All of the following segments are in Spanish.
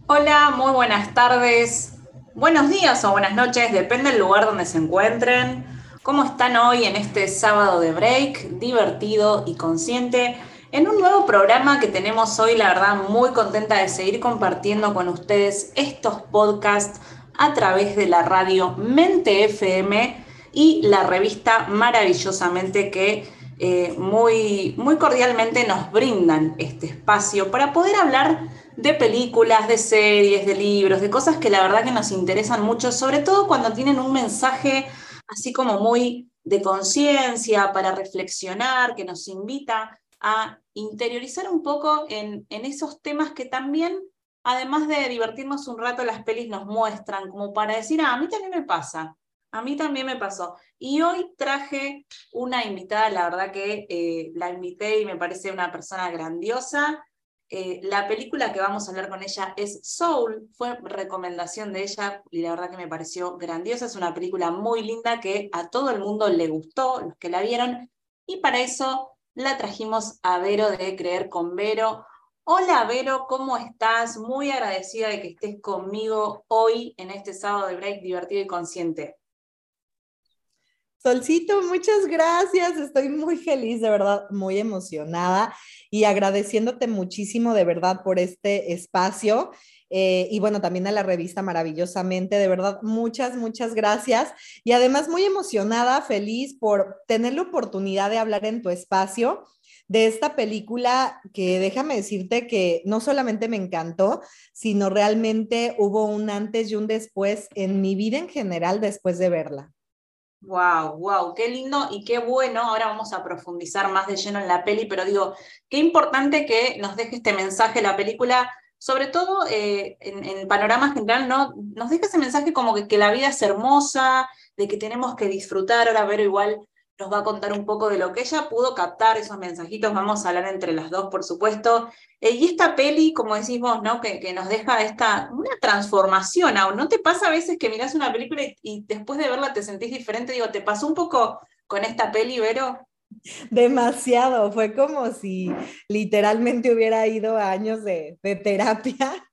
Hola, muy buenas tardes, buenos días o buenas noches, depende del lugar donde se encuentren. ¿Cómo están hoy en este sábado de break, divertido y consciente? En un nuevo programa que tenemos hoy, la verdad, muy contenta de seguir compartiendo con ustedes estos podcasts a través de la radio Mente FM y la revista Maravillosamente que muy cordialmente nos brindan este espacio para poder hablar de películas, de series, de libros, de cosas que la verdad que nos interesan mucho, sobre todo cuando tienen un mensaje así como muy de conciencia para reflexionar, que nos invita a interiorizar un poco en esos temas que también, además de divertirnos un rato, las pelis nos muestran, como para decir, a mí también me pasa, a mí también me pasó. Y hoy traje una invitada, la verdad que la invité y me parece una persona grandiosa. La película que vamos a hablar con ella es Soul, fue recomendación de ella y la verdad que me pareció grandiosa. Es una película muy linda que a todo el mundo le gustó, los que la vieron, y para eso la trajimos a Vero de Creer con Vero. Hola Vero, ¿cómo estás? Muy agradecida de que estés conmigo hoy en este sábado de break divertido y consciente. Solcito, muchas gracias. Estoy muy feliz, de verdad, muy emocionada y agradeciéndote muchísimo, de verdad, por este espacio. Y bueno, también a la revista Maravillosamente, de verdad, muchas gracias. Y además muy emocionada, feliz por tener la oportunidad de hablar en tu espacio de esta película que déjame decirte que no solamente me encantó, sino realmente hubo un antes y un después en mi vida en general después de verla. Wow, wow, qué lindo y qué bueno. Ahora vamos a profundizar más de lleno en la peli, pero digo, qué importante que nos deje este mensaje la película, sobre todo en panorama general, ¿no? Nos deja ese mensaje como que la vida es hermosa, de que tenemos que disfrutar. Ahora Vero igual nos va a contar un poco de lo que ella pudo captar, esos mensajitos, vamos a hablar entre las dos, por supuesto. Y esta peli, como decís vos, ¿no? Que nos deja una transformación. ¿Aún no te pasa a veces que mirás una película y después de verla te sentís diferente? Digo, ¿te pasó un poco con esta peli, Vero? Demasiado, fue como si literalmente hubiera ido a años de terapia.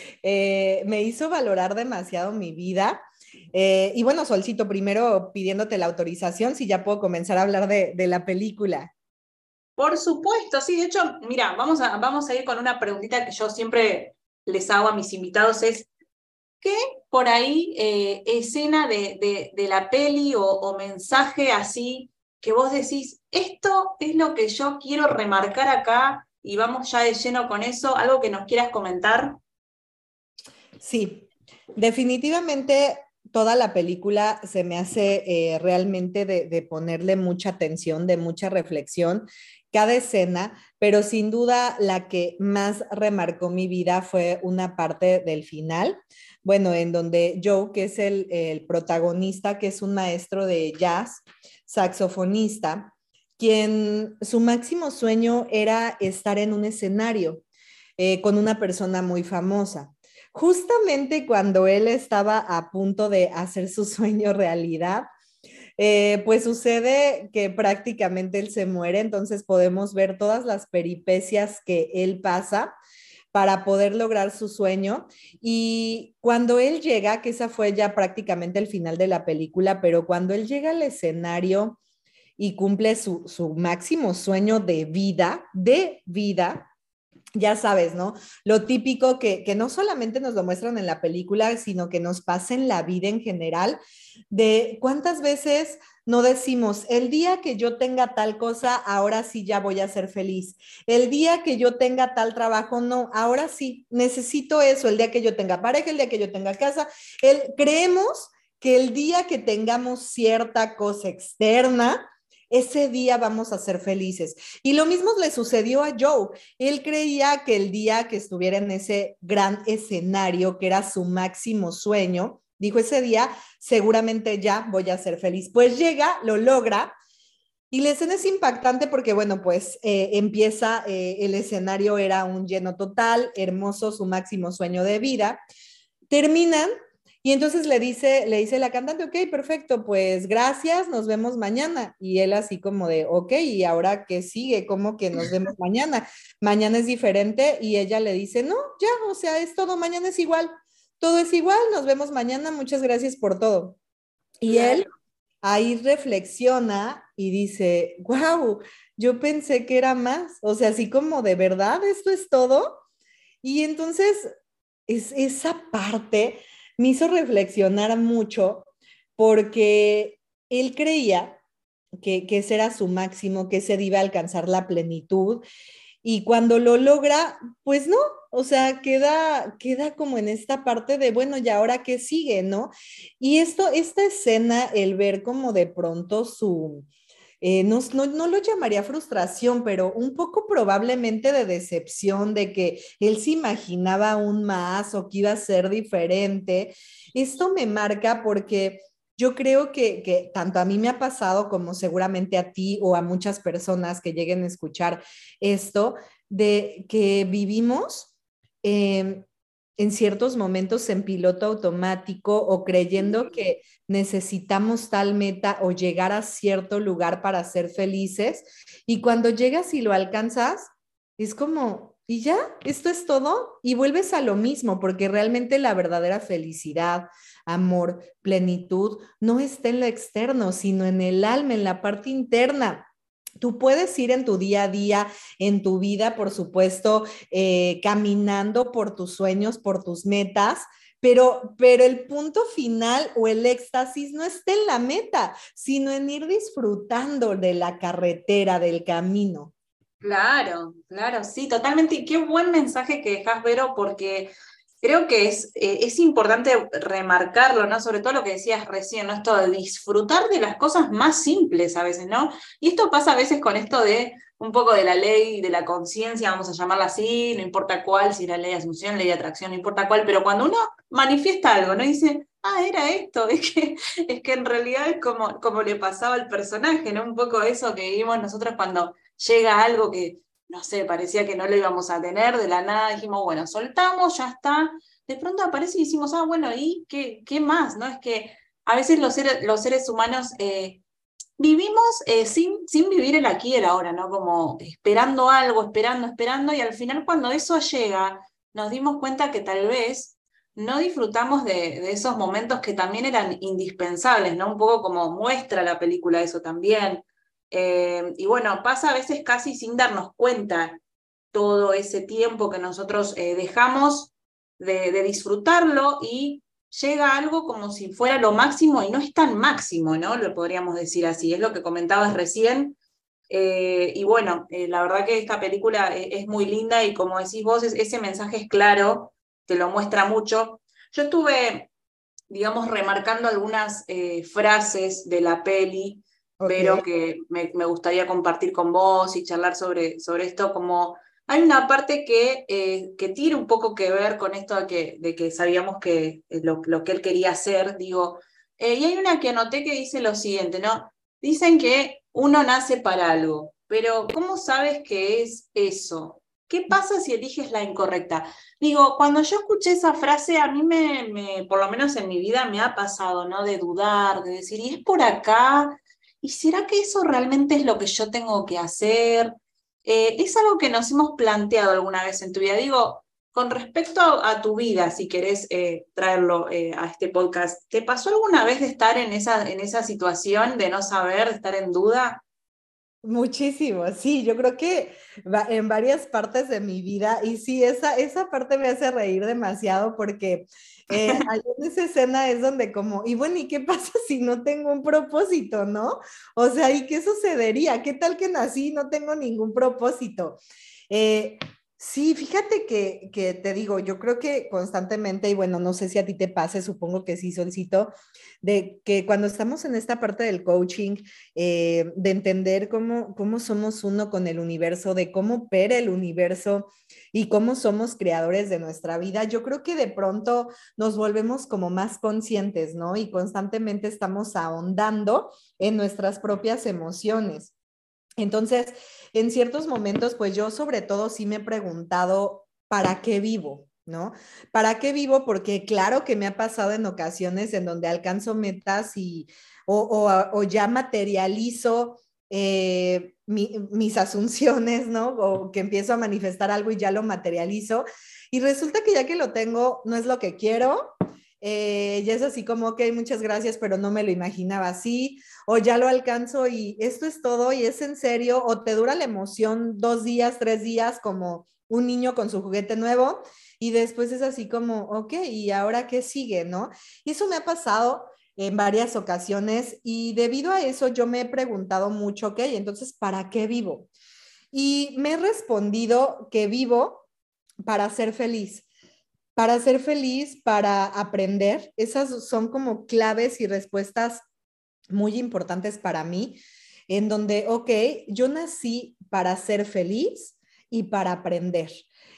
Me hizo valorar demasiado mi vida. Y bueno, Solcito, primero pidiéndote la autorización, si ya puedo comenzar a hablar de la película. Por supuesto, sí. De hecho, mira, vamos a ir con una preguntita que yo siempre les hago a mis invitados, es, ¿qué por ahí escena de la peli o mensaje así que vos decís, esto es lo que yo quiero remarcar acá y vamos ya de lleno con eso? ¿Algo que nos quieras comentar? Sí, definitivamente toda la película se me hace realmente de ponerle mucha atención, de mucha reflexión, cada escena, pero sin duda la que más remarcó mi vida fue una parte del final, bueno, en donde Joe, que es el protagonista, que es un maestro de jazz, saxofonista, quien su máximo sueño era estar en un escenario con una persona muy famosa. Justamente cuando él estaba a punto de hacer su sueño realidad, pues sucede que prácticamente él se muere, entonces podemos ver todas las peripecias que él pasa para poder lograr su sueño. Y cuando él llega, que esa fue ya prácticamente el final de la película, pero cuando él llega al escenario y cumple su máximo sueño de vida, ya sabes, ¿no? Lo típico que no solamente nos lo muestran en la película, sino que nos pasa en la vida en general, de cuántas veces no decimos, el día que yo tenga tal cosa, ahora sí ya voy a ser feliz. El día que yo tenga tal trabajo, no, ahora sí, necesito eso. El día que yo tenga pareja, el día que yo tenga casa, creemos que el día que tengamos cierta cosa externa, ese día vamos a ser felices. Y lo mismo le sucedió a Joe. Él creía que el día que estuviera en ese gran escenario, que era su máximo sueño, dijo ese día, seguramente ya voy a ser feliz. Pues llega, lo logra. Y la escena es impactante porque, bueno, pues empieza, el escenario era un lleno total, hermoso, su máximo sueño de vida. Terminan Y entonces le dice la cantante, ok, perfecto, pues gracias, nos vemos mañana. Y él así como de, ok, ¿y ahora qué sigue? ¿Cómo que nos vemos mañana? Mañana es diferente y ella le dice, no, ya, o sea, es todo, mañana es igual, todo es igual, nos vemos mañana, muchas gracias por todo. Y él Claro. ahí reflexiona y dice, wow, yo pensé que era más, o sea, así como de verdad, esto es todo. Y entonces esa parte me hizo reflexionar mucho porque él creía que ese era su máximo, que ese iba a alcanzar la plenitud y cuando lo logra, pues no, o sea, queda como en esta parte de, bueno, ¿y ahora qué sigue, no? Y esta escena, el ver como de pronto su, no lo llamaría frustración, pero un poco probablemente de decepción de que él se imaginaba aún más o que iba a ser diferente. Esto me marca porque yo creo que tanto a mí me ha pasado como seguramente a ti o a muchas personas que lleguen a escuchar esto, de que vivimos eh, en ciertos momentos en piloto automático o creyendo que necesitamos tal meta o llegar a cierto lugar para ser felices. Y cuando llegas y lo alcanzas, es como, y ya, esto es todo, y vuelves a lo mismo, porque realmente la verdadera felicidad, amor, plenitud, no está en lo externo, sino en el alma, en la parte interna. Tú puedes ir en tu día a día, en tu vida, por supuesto, caminando por tus sueños, por tus metas, pero el punto final o el éxtasis no está en la meta, sino en ir disfrutando de la carretera, del camino. Claro, claro, sí, totalmente. Y qué buen mensaje que dejas, Vero, porque creo que es importante remarcarlo, ¿no? Sobre todo lo que decías recién, ¿no? Esto de disfrutar de las cosas más simples a veces, ¿no? Y esto pasa a veces con esto de un poco de la ley de la conciencia, vamos a llamarla así, no importa cuál, si la ley de asunción, ley de atracción, no importa cuál, pero cuando uno manifiesta algo, ¿no? Dice, ah, era esto, es que en realidad es como le pasaba al personaje, ¿no? Un poco eso que vivimos nosotros cuando llega algo que, no sé, parecía que no lo íbamos a tener, de la nada dijimos, bueno, soltamos, ya está. De pronto aparece y decimos, ah, bueno, ¿y qué más? ¿No? Es que a veces los seres humanos vivimos sin vivir el aquí y el ahora, ¿no? Como esperando algo, esperando, esperando, y al final cuando eso llega, nos dimos cuenta que tal vez no disfrutamos de esos momentos que también eran indispensables, ¿no? Un poco como muestra la película eso también. Y bueno, pasa a veces casi sin darnos cuenta todo ese tiempo que nosotros dejamos de disfrutarlo y llega algo como si fuera lo máximo y no es tan máximo, ¿no? Lo podríamos decir así, es lo que comentabas recién. Y bueno, la verdad que esta película es muy linda y como decís vos, ese mensaje es claro, te lo muestra mucho. Yo estuve, digamos, remarcando algunas frases de la peli, Ok, pero que me gustaría compartir con vos y charlar sobre esto, como hay una parte que tiene un poco que ver con esto de que sabíamos que lo que él quería hacer, digo, y hay una que anoté que dice lo siguiente, ¿no? Dicen que uno nace para algo, pero ¿cómo sabes que es eso? ¿Qué pasa si eliges la incorrecta? Digo, cuando yo escuché esa frase, a mí por lo menos en mi vida me ha pasado, ¿no? De dudar, de decir, ¿y es por acá? ¿Y será que eso realmente es lo que yo tengo que hacer? Es algo que nos hemos planteado alguna vez en tu vida. Digo, con respecto a tu vida, si querés traerlo a este podcast, ¿te pasó alguna vez de estar en esa situación de no saber, de estar en duda? muchísimo, sí, yo creo que en varias partes de mi vida, y sí, esa parte me hace reír demasiado porque ahí en esa escena es donde como, y bueno, ¿y qué pasa si no tengo un propósito, no? O sea, ¿y qué sucedería? ¿Qué tal que nací y no tengo ningún propósito? Eh, sí, fíjate que te digo, yo creo que constantemente, y bueno, no sé si a ti te pase, supongo que sí, Solcito, de que cuando estamos en esta parte del coaching, de entender cómo somos uno con el universo, de cómo opera el universo y cómo somos creadores de nuestra vida, yo creo que de pronto nos volvemos como más conscientes, ¿no? Y constantemente estamos ahondando en nuestras propias emociones. Entonces, en ciertos momentos, pues yo sobre todo sí me he preguntado, ¿para qué vivo? ¿no? ¿Para qué vivo? Porque claro que me ha pasado en ocasiones en donde alcanzo metas o ya materializo mis asunciones, ¿no? O que empiezo a manifestar algo y ya lo materializo. Y resulta que ya que lo tengo, no es lo que quiero. Ya es así como, ok, muchas gracias, pero no me lo imaginaba así, o ya lo alcanzo y esto es todo y es en serio, o te dura la emoción 2 días, 3 días, como un niño con su juguete nuevo, y después es así como, ok, ¿y ahora qué sigue, no? Y eso me ha pasado en varias ocasiones y debido a eso yo me he preguntado mucho, ok, entonces, ¿para qué vivo? Y me he respondido que vivo para ser feliz. Para ser feliz, para aprender. Esas son como claves y respuestas muy importantes para mí, en donde, ok, yo nací para ser feliz y para aprender.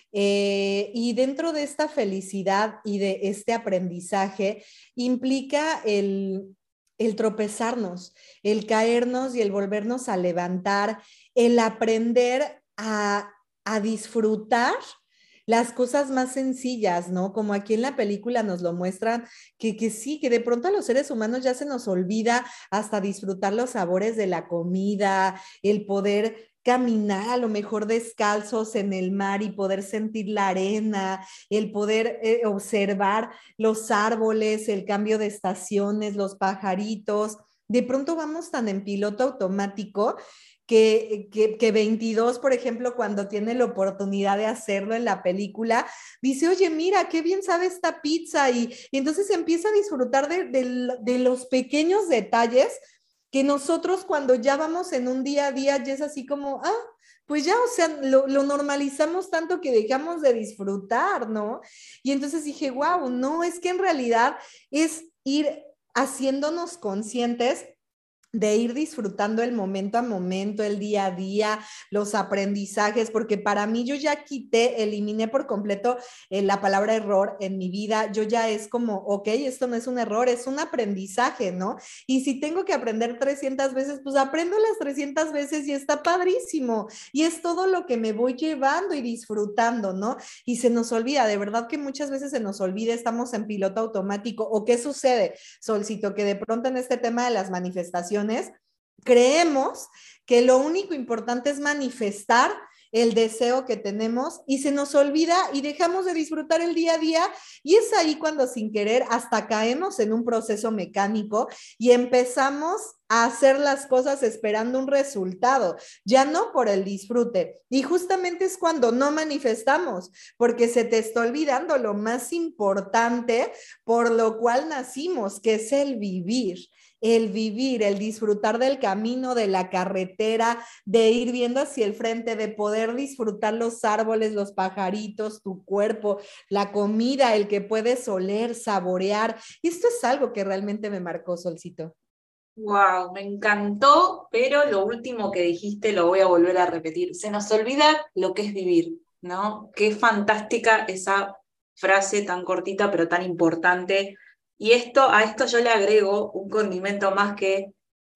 Y dentro de esta felicidad y de este aprendizaje implica el tropezarnos, el caernos y el volvernos a levantar, el aprender a disfrutar las cosas más sencillas, ¿no? Como aquí en la película nos lo muestran, que sí, que de pronto a los seres humanos ya se nos olvida hasta disfrutar los sabores de la comida, el poder caminar a lo mejor descalzos en el mar y poder sentir la arena, el poder observar los árboles, el cambio de estaciones, los pajaritos. De pronto vamos tan en piloto automático que 22, por ejemplo, cuando tiene la oportunidad de hacerlo en la película, dice, oye, mira, qué bien sabe esta pizza, y entonces empieza a disfrutar de los pequeños detalles que nosotros cuando ya vamos en un día a día ya es así como, pues ya, o sea, lo normalizamos tanto que dejamos de disfrutar, ¿no? Y entonces dije, wow, no, es que en realidad es ir haciéndonos conscientes de ir disfrutando el momento a momento, el día a día, los aprendizajes, porque para mí yo ya eliminé por completo la palabra error en mi vida, yo ya es como, ok, esto no es un error, es un aprendizaje, ¿no? Y si tengo que aprender 300 veces, pues aprendo las 300 veces y está padrísimo, y es todo lo que me voy llevando y disfrutando, ¿no? Y se nos olvida, de verdad que muchas veces se nos olvida, estamos en piloto automático, o qué sucede, Solcito, que de pronto en este tema de las manifestaciones creemos que lo único importante es manifestar el deseo que tenemos y se nos olvida y dejamos de disfrutar el día a día, y es ahí cuando sin querer hasta caemos en un proceso mecánico y empezamos a hacer las cosas esperando un resultado, ya no por el disfrute. Y justamente es cuando no manifestamos, porque se te está olvidando lo más importante por lo cual nacimos, que es el vivir. El vivir, el disfrutar del camino, de la carretera, de ir viendo hacia el frente, de poder disfrutar los árboles, los pajaritos, tu cuerpo, la comida, el que puedes oler, saborear. Esto es algo que realmente me marcó, Solcito. Wow, me encantó, pero lo último que dijiste lo voy a volver a repetir. Se nos olvida lo que es vivir, ¿no? Qué fantástica esa frase tan cortita pero tan importante. Y a esto yo le agrego un condimento más que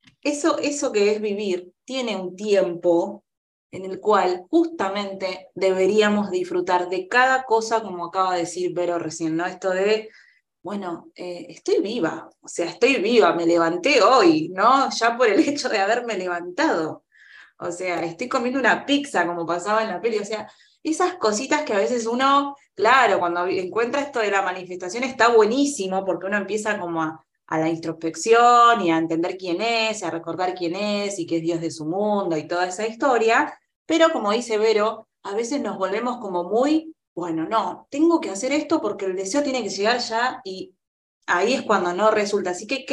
eso que es vivir tiene un tiempo en el cual justamente deberíamos disfrutar de cada cosa, como acaba de decir Vero recién, ¿no? Esto de bueno, estoy viva, o sea, estoy viva, me levanté hoy, ¿no? Ya por el hecho de haberme levantado. O sea, estoy comiendo una pizza como pasaba en la peli, o sea, esas cositas que a veces uno, claro, cuando encuentra esto de la manifestación está buenísimo porque uno empieza como a la introspección y a entender quién es, a recordar quién es y que es Dios de su mundo y toda esa historia, pero como dice Vero, a veces nos volvemos como muy, bueno, no, tengo que hacer esto porque el deseo tiene que llegar ya y ahí es cuando no resulta. Así que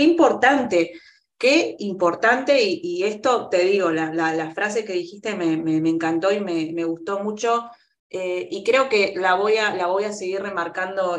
qué importante, y esto te digo, la frase que dijiste me encantó y me gustó mucho, y creo que la voy a seguir remarcando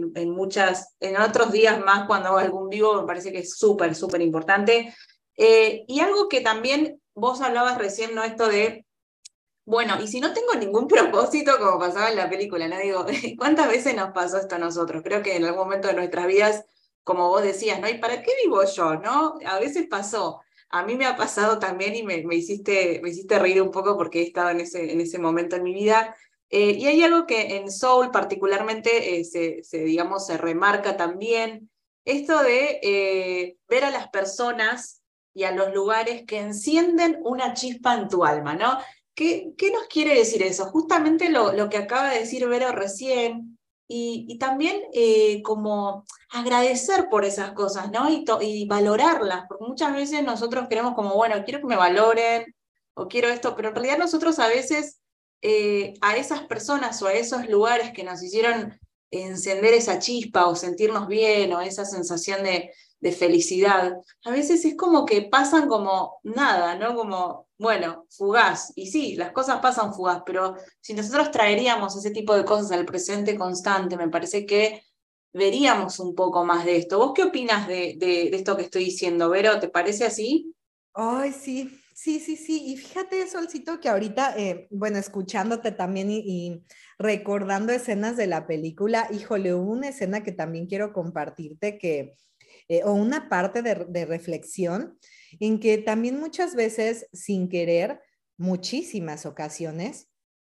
en otros días más cuando haga algún vivo, me parece que es súper, súper importante. Y algo que también vos hablabas recién, ¿no? Esto de bueno, y si no tengo ningún propósito, como pasaba en la película, ¿no? Digo, ¿cuántas veces nos pasó esto a nosotros? Creo que en algún momento de nuestras vidas, como vos decías, ¿no? ¿Y para qué vivo yo, no? A veces pasó. A mí me ha pasado también y me hiciste reír un poco porque he estado en ese momento en mi vida. Y hay algo que en Soul particularmente digamos, se remarca también, esto de ver a las personas y a los lugares que encienden una chispa en tu alma, ¿no? ¿Qué nos quiere decir eso? Justamente lo que acaba de decir Vero recién, y también como agradecer por esas cosas, ¿no? Y valorarlas, porque muchas veces nosotros queremos como, bueno, quiero que me valoren o quiero esto, pero en realidad nosotros a veces a esas personas o a esos lugares que nos hicieron encender esa chispa o sentirnos bien o esa sensación de felicidad, a veces es como que pasan como nada, ¿no? Como, bueno, fugaz. Y sí, las cosas pasan fugaz, pero si nosotros traeríamos ese tipo de cosas al presente constante, me parece que veríamos un poco más de esto. ¿Vos qué opinas de esto que estoy diciendo, Vero? ¿Te parece así? Ay, sí, sí, sí, sí. Y fíjate, Solcito, que ahorita, bueno, escuchándote también y recordando escenas de la película, híjole, hubo una escena que también quiero compartirte o una parte de reflexión en que también muchas veces, sin querer, muchísimas ocasiones,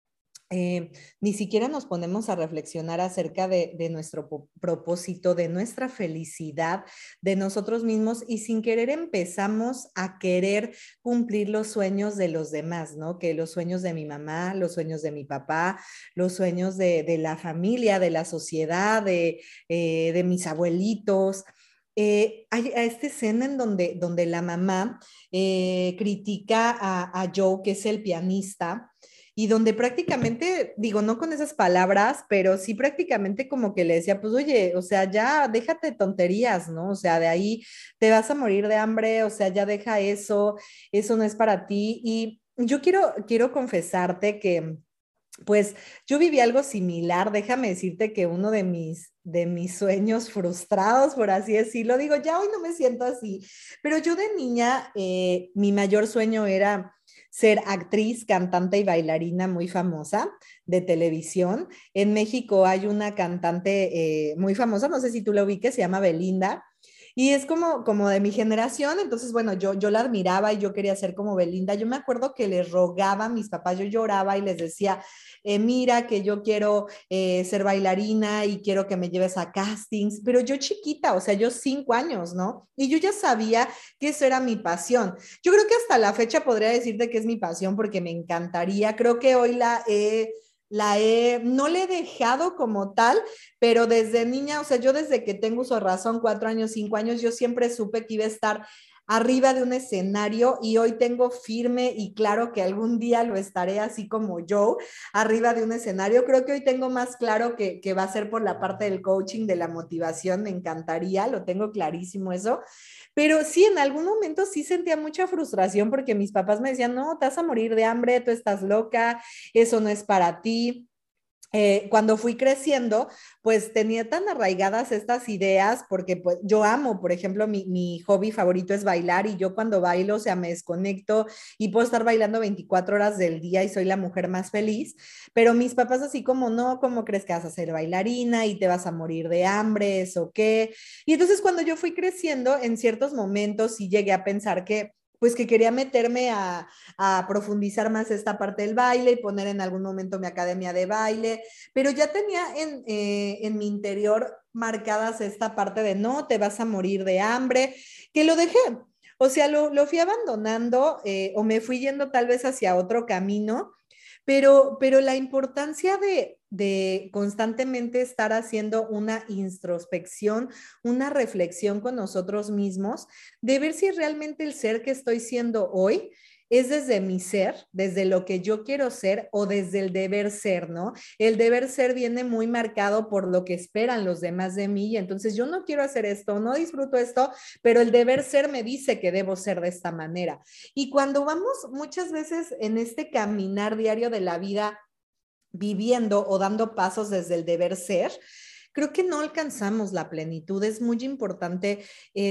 ni siquiera nos ponemos a reflexionar acerca de nuestro propósito, de nuestra felicidad, de nosotros mismos y sin querer empezamos a querer cumplir los sueños de los demás, ¿no? Que los sueños de mi mamá, los sueños de mi papá, los sueños de la familia, de la sociedad, de mis abuelitos. Hay esta escena en donde la mamá critica a Joe, que es el pianista, y donde prácticamente, digo, no con esas palabras, pero sí prácticamente como que le decía, pues oye, o sea, ya déjate de tonterías, ¿no? O sea, de ahí te vas a morir de hambre, o sea, ya deja eso, eso no es para ti. Y yo quiero confesarte que pues yo viví algo similar, déjame decirte que uno de mis sueños frustrados, por así decirlo, digo, ya hoy no me siento así, pero yo de niña, mi mayor sueño era ser actriz, cantante y bailarina muy famosa de televisión. En México hay una cantante muy famosa, no sé si tú la ubiques, se llama Belinda. Y es como de mi generación, entonces, bueno, yo la admiraba y yo quería ser como Belinda. Yo me acuerdo que les rogaba a mis papás, yo lloraba y les decía, mira que yo quiero ser bailarina y quiero que me lleves a castings, pero yo chiquita, o sea, yo 5 años, ¿no? Y yo ya sabía que eso era mi pasión. Yo creo que hasta la fecha podría decirte que es mi pasión porque me encantaría, creo que hoy no le he dejado como tal, pero desde niña, o sea, yo desde que tengo uso de razón, 4 años, 5 años, yo siempre supe que iba a estar arriba de un escenario y hoy tengo firme y claro que algún día lo estaré así como yo, arriba de un escenario. Creo que hoy tengo más claro que va a ser por la parte del coaching, de la motivación, me encantaría, lo tengo clarísimo eso. Pero sí, en algún momento sí sentía mucha frustración porque mis papás me decían, no, te vas a morir de hambre, tú estás loca, eso no es para ti. Cuando fui creciendo, pues tenía tan arraigadas estas ideas, porque pues yo amo, por ejemplo, mi hobby favorito es bailar y yo cuando bailo, o sea, me desconecto y puedo estar bailando 24 horas del día y soy la mujer más feliz, pero mis papás así como, no, ¿cómo crees que vas a ser bailarina y te vas a morir de hambre, eso qué? Y entonces cuando yo fui creciendo, en ciertos momentos sí llegué a pensar que pues que quería meterme a profundizar más esta parte del baile y poner en algún momento mi academia de baile, pero ya tenía en mi interior marcadas esta parte de no, te vas a morir de hambre, que lo dejé. O sea, lo fui abandonando o me fui yendo tal vez hacia otro camino, pero la importancia de constantemente estar haciendo una introspección, una reflexión con nosotros mismos, de ver si realmente el ser que estoy siendo hoy es desde mi ser, desde lo que yo quiero ser o desde el deber ser, ¿no? El deber ser viene muy marcado por lo que esperan los demás de mí y entonces yo no quiero hacer esto, no disfruto esto, pero el deber ser me dice que debo ser de esta manera. Y cuando vamos muchas veces en este caminar diario de la vida viviendo o dando pasos desde el deber ser, creo que no alcanzamos la plenitud. Es muy importante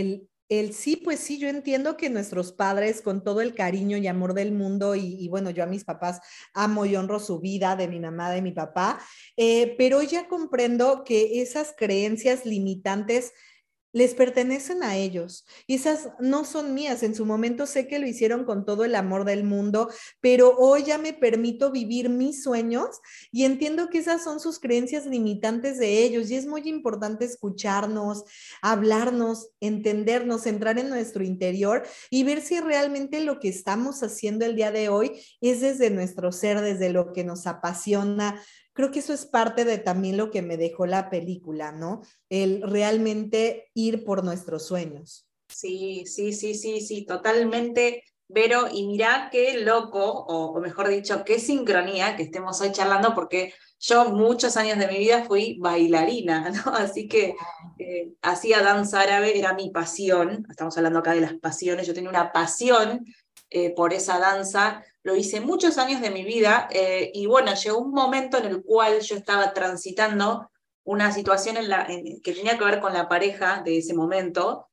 sí, pues sí, yo entiendo que nuestros padres, con todo el cariño y amor del mundo, y bueno, yo a mis papás amo y honro su vida, de mi mamá, de mi papá, pero ya comprendo que esas creencias limitantes les pertenecen a ellos y esas no son mías. En su momento sé que lo hicieron con todo el amor del mundo, pero hoy ya me permito vivir mis sueños y entiendo que esas son sus creencias limitantes de ellos y es muy importante escucharnos, hablarnos, entendernos, entrar en nuestro interior y ver si realmente lo que estamos haciendo el día de hoy es desde nuestro ser, desde lo que nos apasiona. Creo que eso es parte de también lo que me dejó la película, ¿no? El realmente ir por nuestros sueños. Sí, sí, sí, sí, sí, totalmente, Vero, y mirá qué loco, o mejor dicho, qué sincronía que estemos hoy charlando, porque yo muchos años de mi vida fui bailarina, ¿no? Así que hacía danza árabe, era mi pasión, estamos hablando acá de las pasiones, yo tenía una pasión por esa danza, lo hice muchos años de mi vida, y bueno, llegó un momento en el cual yo estaba transitando una situación que tenía que ver con la pareja de ese momento.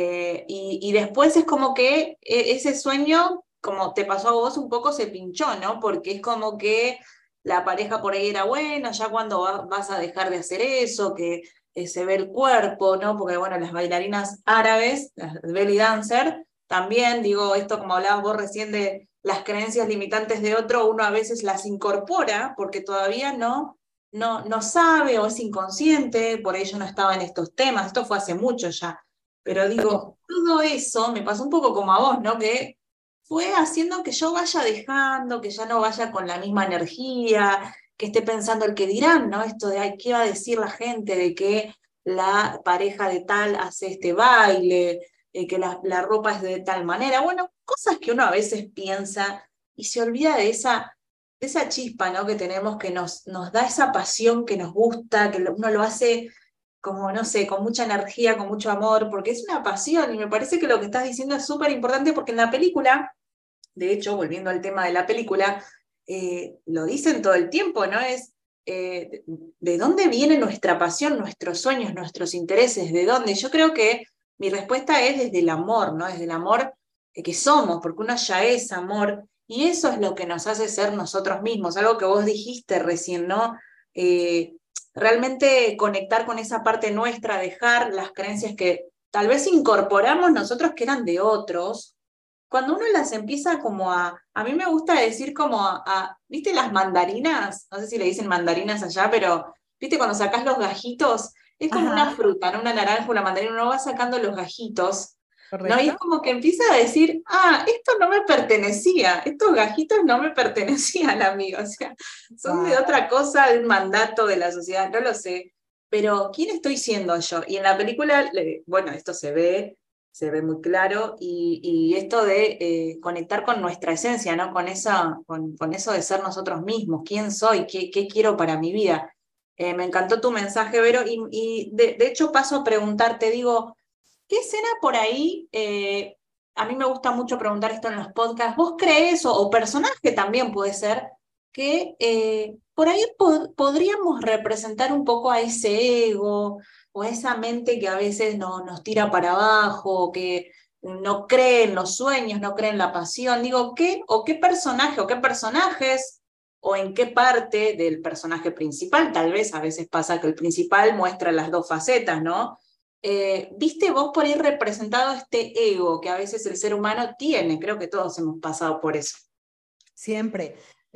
Y después es como que ese sueño, como te pasó a vos, un poco se pinchó, ¿no? Porque es como que la pareja por ahí era buena, ya cuando vas a dejar de hacer eso, que se ve el cuerpo, ¿no? Porque bueno, las bailarinas árabes, las belly dancer, también, digo, esto como hablabas vos recién de las creencias limitantes de otro, uno a veces las incorpora porque todavía no sabe o es inconsciente, por ello no estaba en estos temas, esto fue hace mucho ya. Pero digo, todo eso me pasó un poco como a vos, ¿no? Que fue haciendo que yo vaya dejando, que ya no vaya con la misma energía, que esté pensando el que dirán, ¿no? Esto de, ay, ¿qué va a decir la gente de que la pareja de tal hace este baile, que la ropa es de tal manera? Bueno, cosas que uno a veces piensa y se olvida de esa chispa, ¿no? Que tenemos, que nos da esa pasión que nos gusta, que uno lo hace como, no sé, con mucha energía, con mucho amor, porque es una pasión y me parece que lo que estás diciendo es súper importante porque en la película, de hecho, volviendo al tema de la película, lo dicen todo el tiempo, ¿no? Es de dónde viene nuestra pasión, nuestros sueños, nuestros intereses, de dónde. Yo creo que mi respuesta es desde el amor, ¿no? Desde el amor que somos, porque uno ya es amor y eso es lo que nos hace ser nosotros mismos, algo que vos dijiste recién, ¿no? Eh, Realmente conectar con esa parte nuestra, dejar las creencias que tal vez incorporamos nosotros que eran de otros, cuando uno las empieza como a mí me gusta decir como ¿viste las mandarinas? No sé si le dicen mandarinas allá, pero ¿viste cuando sacás los gajitos? Es como una Ajá, fruta, ¿no? Una naranja, una mandarina, uno va sacando los gajitos, ¿no? Y es ¿correcto? como que empieza a decir, esto no me pertenecía, estos gajitos no me pertenecían, amigo, o sea, son de Wow. otra cosa, de un mandato de la sociedad, no lo sé, pero ¿quién estoy siendo yo? Y en la película, bueno, esto se ve muy claro, y esto de conectar con nuestra esencia, ¿no? Con eso de ser nosotros mismos, quién soy, qué quiero para mi vida. Me encantó tu mensaje, Vero, y de hecho paso a preguntarte, digo, ¿qué escena por ahí? A mí me gusta mucho preguntar esto en los podcasts. ¿Vos crees, o personaje también puede ser, que por ahí podríamos representar un poco a ese ego o a esa mente que a veces nos tira para abajo, que no cree en los sueños, no cree en la pasión? Digo, ¿qué personaje o qué personajes o en qué parte del personaje principal? Tal vez a veces pasa que el principal muestra las dos facetas, ¿no? ¿Viste vos por ahí representado este ego que a veces el ser humano tiene? Creo que todos hemos pasado por eso. Siempre.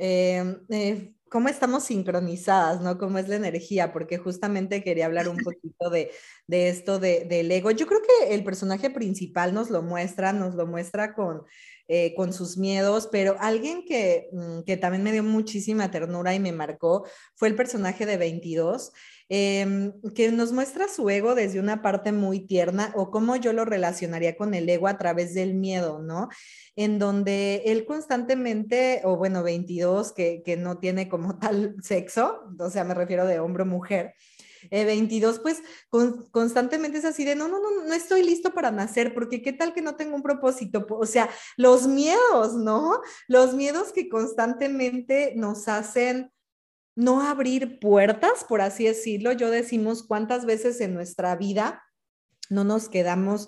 ¿Cómo estamos sincronizadas, no? ¿Cómo es la energía? Porque justamente quería hablar un poquito de esto del ego. Yo creo que el personaje principal nos lo muestra con sus miedos, pero alguien que también me dio muchísima ternura y me marcó fue el personaje de 22, que nos muestra su ego desde una parte muy tierna o cómo yo lo relacionaría con el ego a través del miedo, ¿no? En donde él constantemente, o bueno, 22, que no tiene como tal sexo, o sea, me refiero de hombre o mujer, 22, pues constantemente es así de, no estoy listo para nacer, porque qué tal que no tengo un propósito, o sea, los miedos, ¿no? Los miedos que constantemente nos hacen no abrir puertas, por así decirlo. Yo decimos cuántas veces en nuestra vida no nos quedamos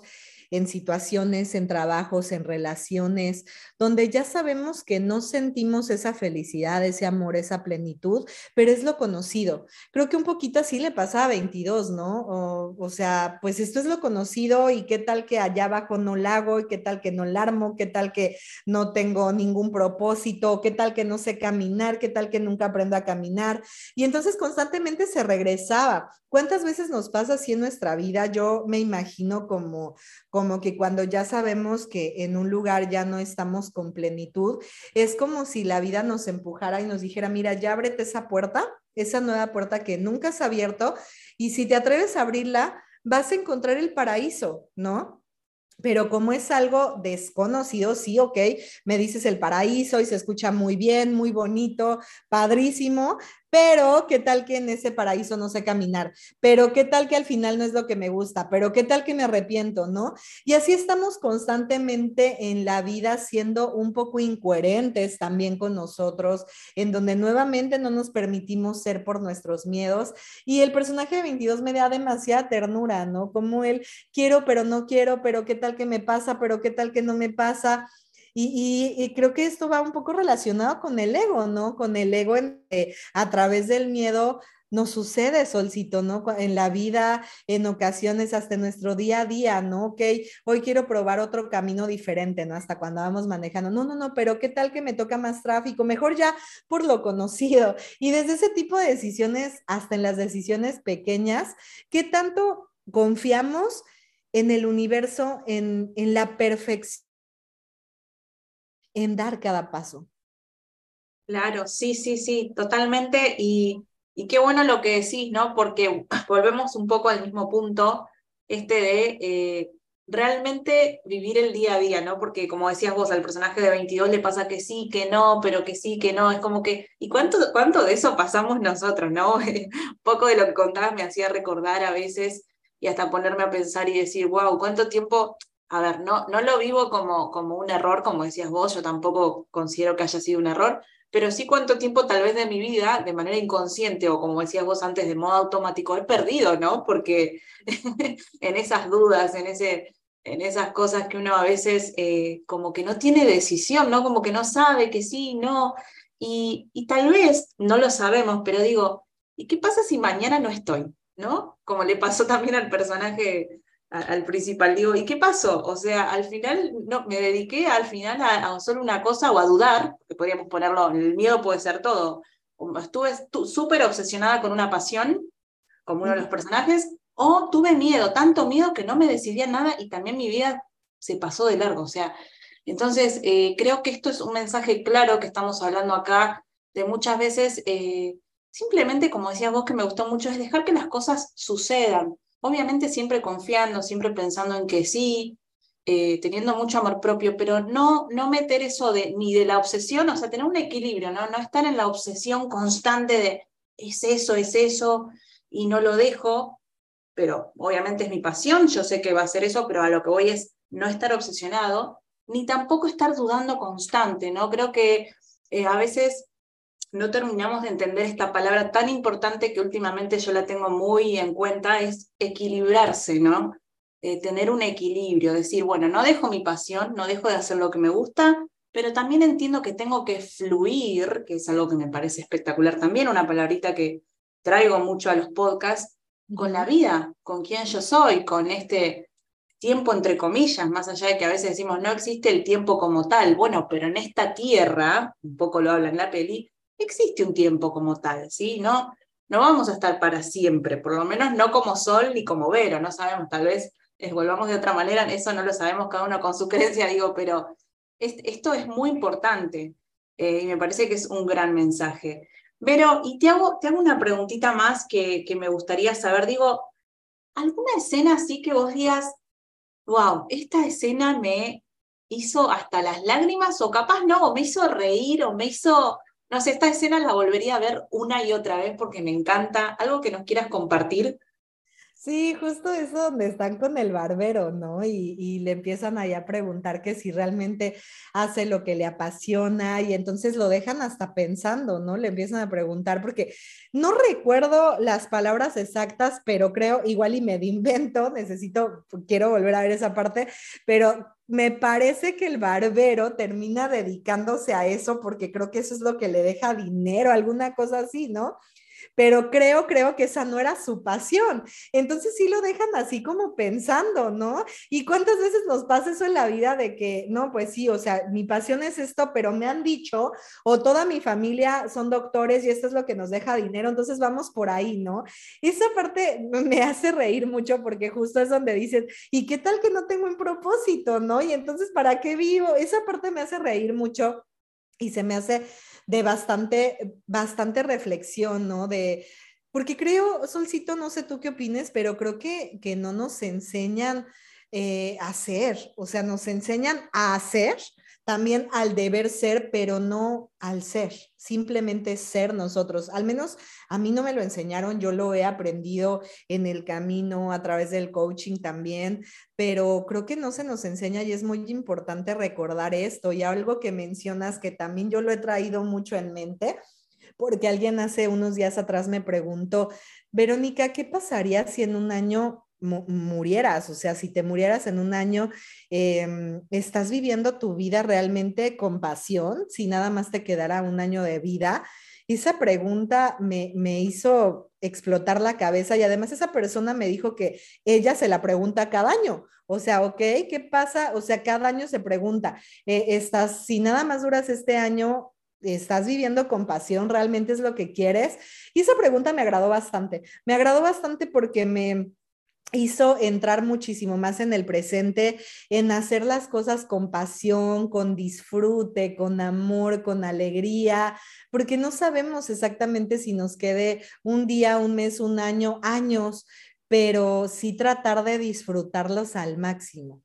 en situaciones, en trabajos, en relaciones, donde ya sabemos que no sentimos esa felicidad, ese amor, esa plenitud, pero es lo conocido. Creo que un poquito así le pasa a 22, ¿no? O sea, pues esto es lo conocido y qué tal que allá abajo no la hago, y qué tal que no la armo, qué tal que no tengo ningún propósito, qué tal que no sé caminar, qué tal que nunca aprendo a caminar. Y entonces constantemente se regresaba. ¿Cuántas veces nos pasa así en nuestra vida? Yo me imagino como que cuando ya sabemos que en un lugar ya no estamos con plenitud, es como si la vida nos empujara y nos dijera, mira, ya ábrete esa nueva puerta que nunca has abierto, y si te atreves a abrirla, vas a encontrar el paraíso, ¿no? Pero como es algo desconocido, sí, ok, me dices el paraíso y se escucha muy bien, muy bonito, padrísimo, pero qué tal que en ese paraíso no sé caminar, pero qué tal que al final no es lo que me gusta, pero qué tal que me arrepiento, ¿no? Y así estamos constantemente en la vida siendo un poco incoherentes también con nosotros, en donde nuevamente no nos permitimos ser por nuestros miedos. Y el personaje de 22 me da demasiada ternura, ¿no? Como él quiero, pero no quiero, pero qué tal que me pasa, pero qué tal que no me pasa. Y creo que esto va un poco relacionado con el ego, ¿no? Con el ego a través del miedo nos sucede, Solcito, ¿no? En la vida, en ocasiones, hasta en nuestro día a día, ¿no? Ok, hoy quiero probar otro camino diferente, ¿no? Hasta cuando vamos manejando, no, no, no, pero ¿qué tal que me toca más tráfico? Mejor ya por lo conocido. Y desde ese tipo de decisiones, hasta en las decisiones pequeñas, ¿qué tanto confiamos en el universo, en la perfección, en dar cada paso? Claro, sí, sí, sí, totalmente. Y qué bueno lo que decís, ¿no? Porque volvemos un poco al mismo punto, este de realmente vivir el día a día, ¿no? Porque como decías vos, al personaje de 22 le pasa que sí, que no, pero que sí, que no. Es como que, ¿y cuánto de eso pasamos nosotros, ¿no? Un poco de lo que contabas me hacía recordar a veces y hasta ponerme a pensar y decir, wow, ¿cuánto tiempo? A ver, no lo vivo como un error, como decías vos, yo tampoco considero que haya sido un error, pero sí cuánto tiempo tal vez de mi vida, de manera inconsciente o como decías vos antes, de modo automático, he perdido, ¿no? Porque en esas dudas, en esas cosas que uno a veces como que no tiene decisión, ¿no? Como que no sabe que sí, no. Y tal vez no lo sabemos, pero digo, ¿y qué pasa si mañana no estoy? ¿No? Como le pasó también al personaje al principal, digo, ¿y qué pasó? O sea, al final no, me dediqué al final a solo una cosa o a dudar, que podríamos ponerlo, el miedo puede ser todo. Estuve súper obsesionada con una pasión, como uno de los personajes, o tuve miedo, tanto miedo que no me decidía nada y también mi vida se pasó de largo. O sea, entonces creo que esto es un mensaje claro que estamos hablando acá de muchas veces, simplemente como decías vos que me gustó mucho, es dejar que las cosas sucedan. Obviamente siempre confiando, siempre pensando en que sí, teniendo mucho amor propio, pero no meter eso ni de la obsesión, o sea, tener un equilibrio, ¿no? No estar en la obsesión constante de es eso, y no lo dejo, pero obviamente es mi pasión, yo sé que va a ser eso, pero a lo que voy es no estar obsesionado, ni tampoco estar dudando constante, ¿no? Creo que a veces no terminamos de entender esta palabra tan importante que últimamente yo la tengo muy en cuenta, es equilibrarse, ¿no? Tener un equilibrio, decir, bueno, no dejo mi pasión, no dejo de hacer lo que me gusta, pero también entiendo que tengo que fluir, que es algo que me parece espectacular también, una palabrita que traigo mucho a los podcasts, con la vida, con quien yo soy, con este tiempo entre comillas, más allá de que a veces decimos no existe el tiempo como tal, bueno, pero en esta tierra, un poco lo habla en la peli, existe un tiempo como tal, ¿sí? No vamos a estar para siempre, por lo menos no como Sol ni como Vero, no sabemos, tal vez volvamos de otra manera, eso no lo sabemos cada uno con su creencia, digo, pero esto es muy importante y me parece que es un gran mensaje. Vero, y te hago una preguntita más que me gustaría saber, digo, ¿alguna escena así que vos digas, wow, esta escena me hizo hasta las lágrimas, o capaz no, o me hizo reír, o me hizo, no sé, esta escena la volvería a ver una y otra vez porque me encanta, algo que nos quieras compartir? Sí, justo eso donde están con el barbero, ¿no? Y le empiezan ahí a preguntar que si realmente hace lo que le apasiona y entonces lo dejan hasta pensando, ¿no? Le empiezan a preguntar porque no recuerdo las palabras exactas, pero creo, igual y me invento, quiero volver a ver esa parte, pero me parece que el barbero termina dedicándose a eso porque creo que eso es lo que le deja dinero, alguna cosa así, ¿no? Pero creo que esa no era su pasión. Entonces sí lo dejan así como pensando, ¿no? ¿Y cuántas veces nos pasa eso en la vida de que, no, pues sí, o sea, mi pasión es esto, pero me han dicho, o toda mi familia son doctores y esto es lo que nos deja dinero, entonces vamos por ahí, ¿no? Esa parte me hace reír mucho porque justo es donde dicen, ¿y qué tal que no tengo un propósito, no? Y entonces, ¿para qué vivo? Esa parte me hace reír mucho y se me hace de bastante reflexión, ¿no? Porque creo, Solcito, no sé tú qué opines, pero creo que no nos enseñan a hacer, o sea, nos enseñan a hacer, también al deber ser, pero no al ser, simplemente ser nosotros. Al menos a mí no me lo enseñaron, yo lo he aprendido en el camino, a través del coaching también, pero creo que no se nos enseña y es muy importante recordar esto. Y algo que mencionas que también yo lo he traído mucho en mente, porque alguien hace unos días atrás me preguntó, Verónica, ¿qué pasaría si en un año murieras? O sea, si te murieras en un año, ¿estás viviendo tu vida realmente con pasión? Si nada más te quedara un año de vida. Esa pregunta me hizo explotar la cabeza y además esa persona me dijo que ella se la pregunta cada año. O sea, ok, ¿qué pasa? O sea, cada año se pregunta, si nada más duras este año, ¿estás viviendo con pasión? ¿Realmente es lo que quieres? Y esa pregunta me agradó bastante. Me agradó bastante porque me hizo entrar muchísimo más en el presente, en hacer las cosas con pasión, con disfrute, con amor, con alegría, porque no sabemos exactamente si nos quede un día, un mes, un año, años, pero sí tratar de disfrutarlos al máximo.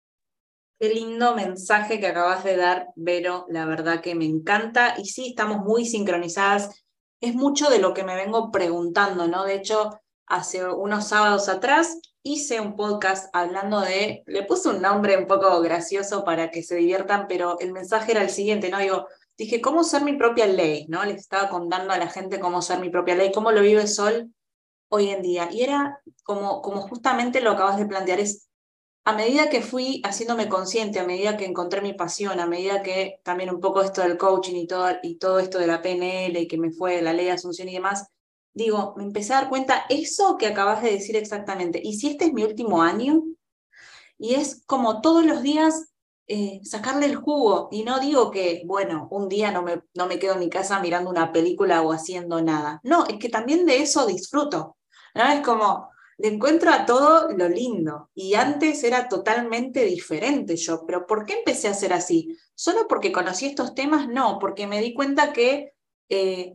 Qué lindo mensaje que acabas de dar, Vero, la verdad que me encanta y sí, estamos muy sincronizadas. Es mucho de lo que me vengo preguntando, ¿no? De hecho, hace unos sábados atrás hice un podcast hablando le puse un nombre un poco gracioso para que se diviertan, pero el mensaje era el siguiente, ¿no? Dije, ¿cómo ser mi propia ley? ¿No? Les estaba contando a la gente cómo ser mi propia ley, cómo lo vive Sol hoy en día. Y era como justamente lo acabas de plantear, es a medida que fui haciéndome consciente, a medida que encontré mi pasión, a medida que también un poco esto del coaching y todo esto de la PNL y que me fue la ley de Asunción y demás, digo, me empecé a dar cuenta, eso que acabas de decir exactamente, y si este es mi último año, y es como todos los días sacarle el jugo, y no digo que, bueno, un día no me quedo en mi casa mirando una película o haciendo nada, no, es que también de eso disfruto, ¿no? Es como, le encuentro a todo lo lindo, y antes era totalmente diferente yo, pero ¿por qué empecé a ser así? ¿Solo porque conocí estos temas? No, porque me di cuenta que eh,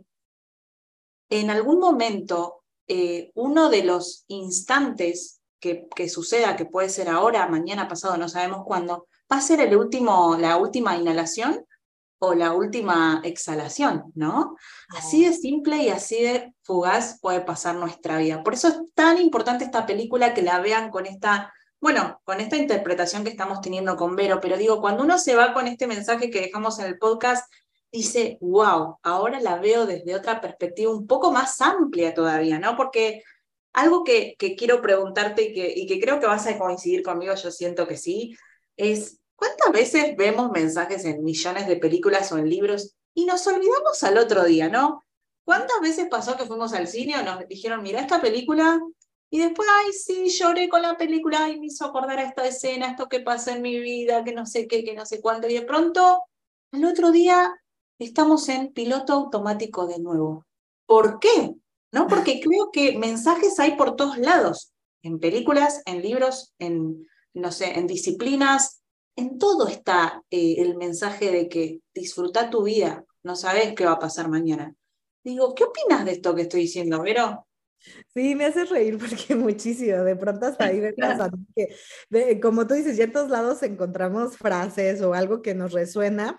en algún momento, uno de los instantes que suceda, que puede ser ahora, mañana, pasado, no sabemos cuándo, va a ser la última inhalación o la última exhalación, ¿no? Así Wow. de simple y así de fugaz puede pasar nuestra vida. Por eso es tan importante esta película que la vean con bueno, con esta interpretación que estamos teniendo con Vero, pero digo, cuando uno se va con este mensaje que dejamos en el podcast, dice, wow, ahora la veo desde otra perspectiva un poco más amplia todavía, ¿no? Porque algo que quiero preguntarte y que creo que vas a coincidir conmigo, yo siento que sí, es ¿cuántas veces vemos mensajes en millones de películas o en libros y nos olvidamos al otro día, ¿no? ¿Cuántas veces pasó que fuimos al cine o nos dijeron, mira esta película? Y después, ay, sí, lloré con la película y me hizo acordar a esta escena, esto que pasó en mi vida, que no sé qué, que no sé cuánto. Y de pronto, al otro día, estamos en piloto automático de nuevo. ¿Por qué? ¿No? Porque creo que mensajes hay por todos lados, en películas, en libros, no sé, en disciplinas, en todo está el mensaje de que disfruta tu vida, no sabes qué va a pasar mañana. Digo, ¿qué opinas de esto que estoy diciendo, Vero? Sí, me hace reír porque muchísimo, de pronto hasta ahí me pasa que, como tú dices, ya en todos lados encontramos frases o algo que nos resuena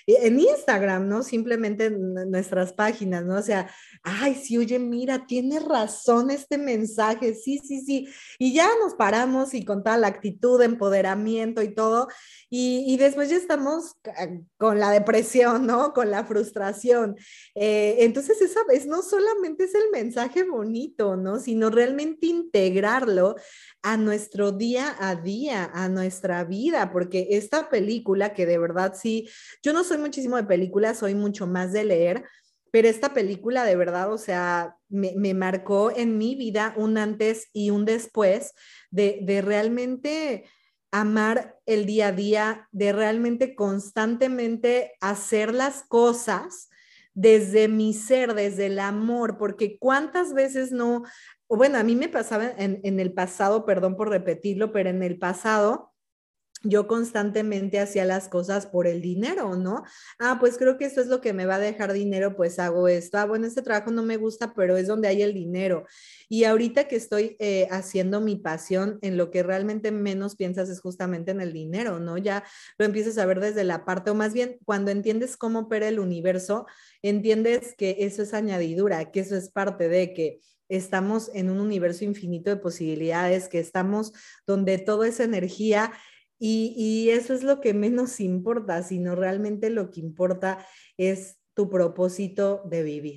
en Instagram, ¿no? Simplemente en nuestras páginas, ¿no? O sea, ay, sí, oye, mira, tiene razón este mensaje, sí, sí, sí. Y ya nos paramos y con toda la actitud, empoderamiento y todo, y después ya estamos con la depresión, ¿no? Con la frustración. Entonces, esa vez no solamente es el mensaje bonito, ¿no? Sino realmente integrarlo a nuestro día a día, a nuestra vida, porque esta película que de verdad sí, yo no soy muchísimo de películas, soy mucho más de leer, pero esta película de verdad, o sea, me marcó en mi vida un antes y un después de realmente amar el día a día, de realmente constantemente hacer las cosas desde mi ser, desde el amor, porque cuántas veces no, bueno, a mí me pasaba en el pasado, perdón por repetirlo, pero en el pasado yo constantemente hacía las cosas por el dinero, ¿no? Ah, pues creo que esto es lo que me va a dejar dinero, pues hago esto. Ah, bueno, este trabajo no me gusta, pero es donde hay el dinero. Y ahorita que estoy haciendo mi pasión, en lo que realmente menos piensas es justamente en el dinero, ¿no? Ya lo empiezas a ver desde la parte, o más bien cuando entiendes cómo opera el universo, entiendes que eso es añadidura, que eso es parte de que estamos en un universo infinito de posibilidades, que estamos donde todo es energía y eso es lo que menos importa, sino realmente lo que importa es tu propósito de vivir.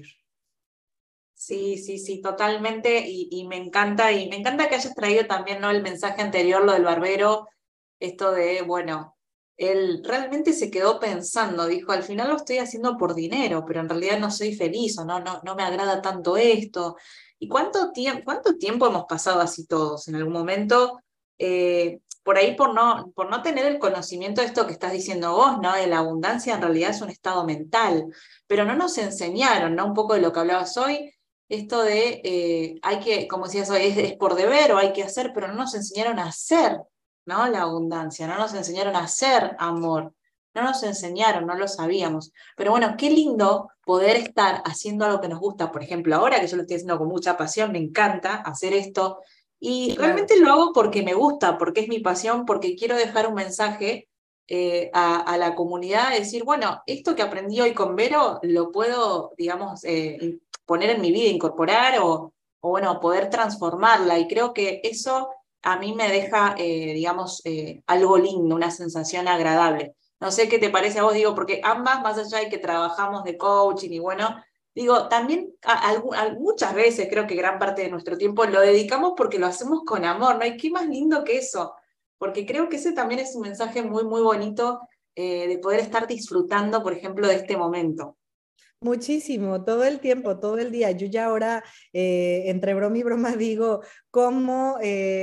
Sí, sí, sí, totalmente, y me encanta que hayas traído también, ¿no? El mensaje anterior, lo del barbero, esto de, bueno, él realmente se quedó pensando, dijo, al final lo estoy haciendo por dinero, pero en realidad no soy feliz o no me agrada tanto esto. ¿Y cuánto tiempo hemos pasado así todos? En algún momento, por ahí por no tener el conocimiento de esto que estás diciendo vos, ¿no? De la abundancia en realidad es un estado mental, pero no nos enseñaron, ¿no? Un poco de lo que hablabas hoy esto de hay que, como decías hoy, es por deber o hay que hacer, pero no nos enseñaron a hacer, ¿no? La abundancia, no nos enseñaron a hacer amor, no nos enseñaron, no lo sabíamos. Pero bueno, qué lindo poder estar haciendo algo que nos gusta, por ejemplo, ahora que yo lo estoy haciendo con mucha pasión, me encanta hacer esto, y Claro. realmente lo hago porque me gusta, porque es mi pasión, porque quiero dejar un mensaje. A la comunidad, decir, bueno, esto que aprendí hoy con Vero lo puedo, digamos, poner en mi vida, incorporar o bueno, poder transformarla. Y creo que eso a mí me deja, digamos, algo lindo, una sensación agradable. No sé qué te parece a vos, digo, porque ambas, más allá de que trabajamos de coaching y bueno, digo, también muchas veces creo que gran parte de nuestro tiempo lo dedicamos porque lo hacemos con amor, ¿no? Y qué más lindo que eso, porque creo que ese también es un mensaje muy, muy bonito de poder estar disfrutando, por ejemplo, de este momento. Muchísimo, todo el tiempo, todo el día. Yo ya ahora, entre broma y broma, digo, como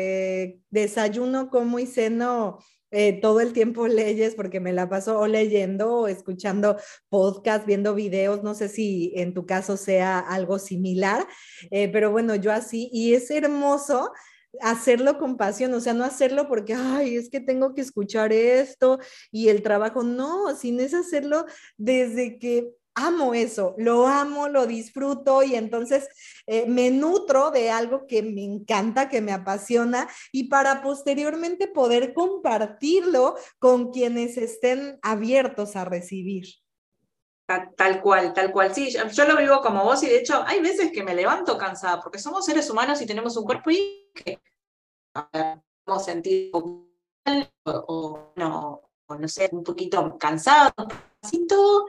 desayuno, como y ceno todo el tiempo leyes, porque me la paso o leyendo o escuchando podcast, viendo videos. No sé si en tu caso sea algo similar, pero bueno, yo así, y es hermoso hacerlo con pasión, o sea, no hacerlo porque, ay, es que tengo que escuchar esto y el trabajo, no, sin es hacerlo desde que amo eso, lo amo, lo disfruto y entonces me nutro de algo que me encanta, que me apasiona y para posteriormente poder compartirlo con quienes estén abiertos a recibir. Tal cual, tal cual. Sí, yo lo vivo como vos y de hecho hay veces que me levanto cansada porque somos seres humanos y tenemos un cuerpo y que podemos sentir o no sé, un poquito cansado, así todo,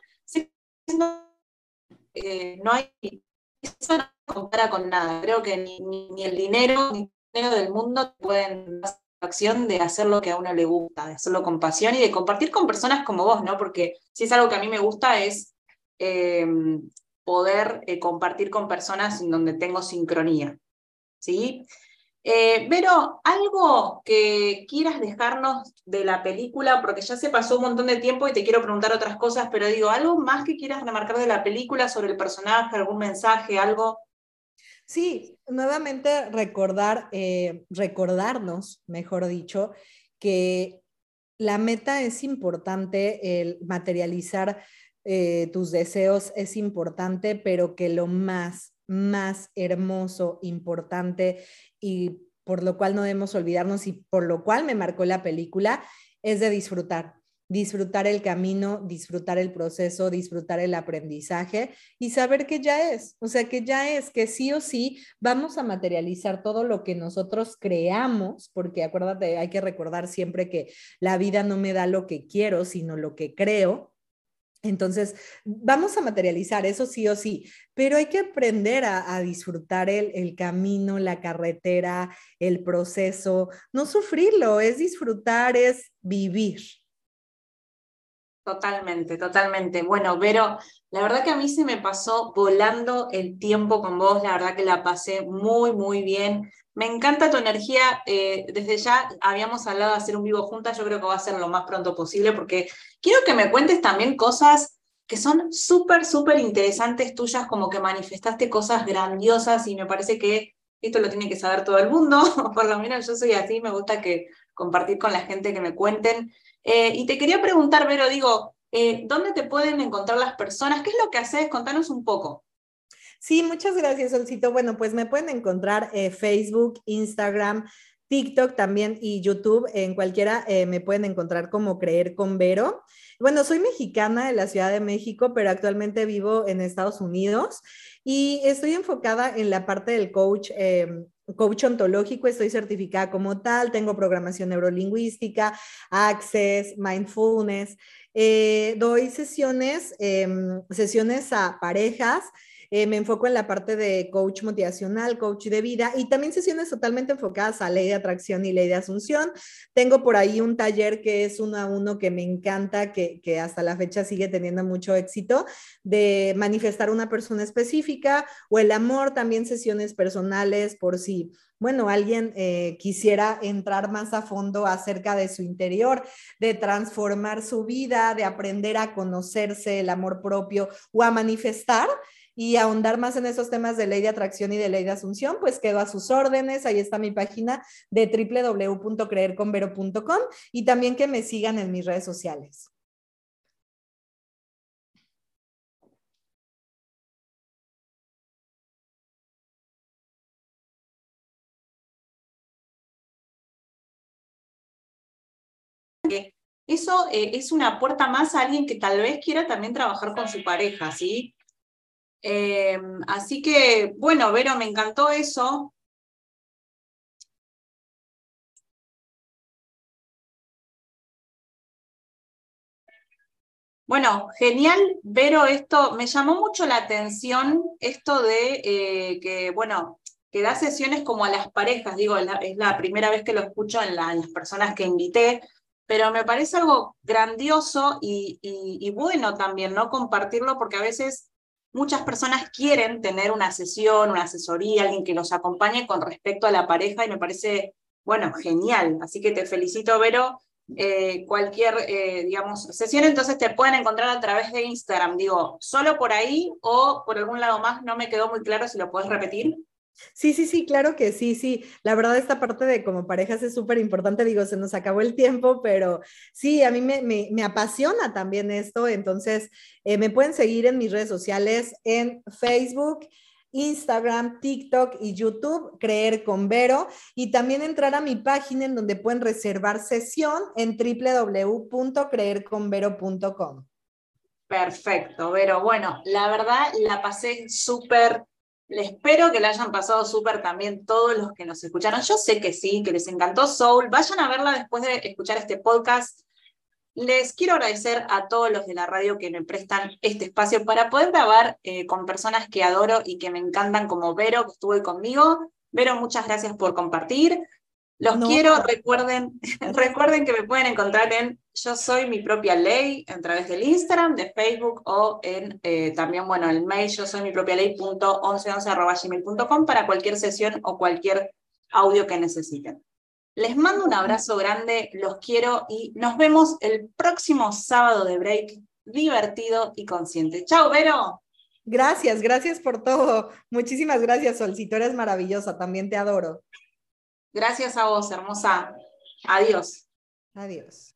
no hay, eso no se compara con nada. Creo que ni el dinero ni el dinero del mundo pueden dar satisfacción de hacer lo que a uno le gusta, de hacerlo con pasión y de compartir con personas como vos, ¿no? Porque si es algo que a mí me gusta es eh, poder compartir con personas en donde tengo sincronía, ¿sí? Vero, algo que quieras dejarnos de la película, porque ya se pasó un montón de tiempo y te quiero preguntar otras cosas, pero digo, algo más que quieras remarcar de la película sobre el personaje, algún mensaje, algo. Sí, nuevamente recordar, recordarnos, mejor dicho, que la meta es importante, el materializar tus deseos es importante, pero que lo más hermoso, importante y por lo cual no debemos olvidarnos y por lo cual me marcó la película, es de disfrutar. disfrutar el camino, disfrutar el proceso, disfrutar el aprendizaje y saber que ya es, o sea, que ya es, que sí o sí vamos a materializar todo lo que nosotros creamos, porque acuérdate, hay que recordar siempre que la vida no me da lo que quiero, sino lo que creo. Entonces, vamos a materializar eso sí o sí, pero hay que aprender a disfrutar el camino, la carretera, el proceso, no sufrirlo, es disfrutar, es vivir. Totalmente, totalmente. Bueno, Vero, la verdad que a mí se me pasó volando el tiempo con vos, la verdad que la pasé muy, muy bien. Me encanta tu energía, desde ya habíamos hablado de hacer un vivo juntas, yo creo que va a ser lo más pronto posible porque quiero que me cuentes también cosas que son súper, súper interesantes tuyas, como que manifestaste cosas grandiosas y me parece que esto lo tiene que saber todo el mundo, por lo menos yo soy así, me gusta que compartir con la gente que me cuenten. Y te quería preguntar, Vero, digo, ¿dónde te pueden encontrar las personas? ¿Qué es lo que haces? Contanos un poco. Sí, muchas gracias, Solcito. Bueno, pues me pueden encontrar Facebook, Instagram, TikTok también y YouTube. En cualquiera me pueden encontrar como Creer con Vero. Bueno, soy mexicana de la Ciudad de México, pero actualmente vivo en Estados Unidos y estoy enfocada en la parte del coach ontológico, estoy certificada como tal, tengo programación neurolingüística, Access, Mindfulness. Doy sesiones a parejas, me enfoco en la parte de coach motivacional, coach de vida y también sesiones totalmente enfocadas a ley de atracción y ley de asunción. Tengo por ahí un taller que es 1 a 1 que me encanta, que hasta la fecha sigue teniendo mucho éxito, de manifestar una persona específica o el amor, también sesiones personales por si, bueno, alguien quisiera entrar más a fondo acerca de su interior, de transformar su vida, de aprender a conocerse, el amor propio o a manifestar y ahondar más en esos temas de ley de atracción y de ley de asunción, pues quedo a sus órdenes. Ahí está mi página de www.creerconvero.com y también que me sigan en mis redes sociales. Eso es una puerta más a alguien que tal vez quiera también trabajar con su pareja, ¿sí? Así que, bueno, Vero, me encantó eso. Bueno, genial, Vero, esto me llamó mucho la atención, esto de que, bueno, que da sesiones como a las parejas, digo, es la primera vez que lo escucho en las personas que invité, pero me parece algo grandioso y bueno también, ¿no? Compartirlo porque a veces muchas personas quieren tener una sesión, una asesoría, alguien que los acompañe con respecto a la pareja y me parece, bueno, genial. Así que te felicito, Vero. Cualquier, digamos, sesión, entonces te pueden encontrar a través de Instagram, digo, solo por ahí o por algún lado más, no me quedó muy claro si lo puedes repetir. Sí, sí, sí, claro que sí, sí. La verdad, esta parte de como parejas es súper importante. Digo, se nos acabó el tiempo, pero sí, a mí me apasiona también esto. Entonces, me pueden seguir en mis redes sociales en Facebook, Instagram, TikTok y YouTube, Creer con Vero, y también entrar a mi página en donde pueden reservar sesión en www.creerconvero.com. Perfecto, Vero. Bueno, la verdad la pasé súper. Le espero que la hayan pasado súper también todos los que nos escucharon. Yo sé que sí, que les encantó Soul. Vayan a verla después de escuchar este podcast. Les quiero agradecer a todos los de la radio que me prestan este espacio para poder grabar con personas que adoro y que me encantan, como Vero, que estuvo hoy conmigo. Vero, muchas gracias por compartir. Los No, quiero, recuerden, gracias. recuerden que me pueden encontrar en Yo Soy Mi Propia Ley a través del Instagram, de Facebook o en también, bueno, el mail yo soy mi propia ley.1111@gmail.com para cualquier sesión o cualquier audio que necesiten. Les mando un abrazo grande, los quiero y nos vemos el próximo sábado de break divertido y consciente. Chao, Vero. Gracias, gracias por todo. Muchísimas gracias, Solcito. Eres maravillosa. También te adoro. Gracias a vos, hermosa. Adiós. Adiós.